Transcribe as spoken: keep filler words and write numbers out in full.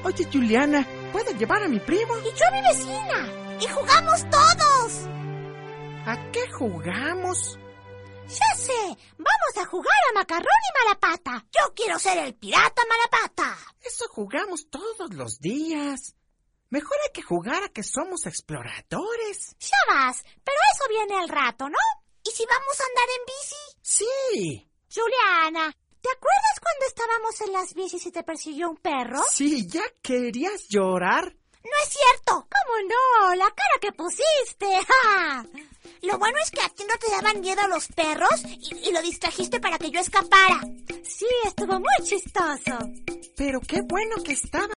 Oye, Juliana, ¿puedo llevar a mi primo? Y yo a mi vecina. Y jugamos todos. ¿A qué jugamos? Ya sé, vamos a jugar a macarrón y malapata. Yo quiero ser el pirata malapata. Eso jugamos todos los días. Mejor hay que jugar a que somos exploradores. Ya vas, pero eso viene al rato, ¿no? ¿Y si vamos a andar en bici? Sí. Juliana, ¿te acuerdas cuando estábamos en las bicis y te persiguió un perro? Sí, ¿ya querías llorar? No es cierto. ¿Cómo no? La cara que pusiste. ¡Ja! Lo bueno es que a ti no te daban miedo los perros y, y lo distrajiste para que yo escapara. Sí, estuvo muy chistoso. Pero qué bueno que estaba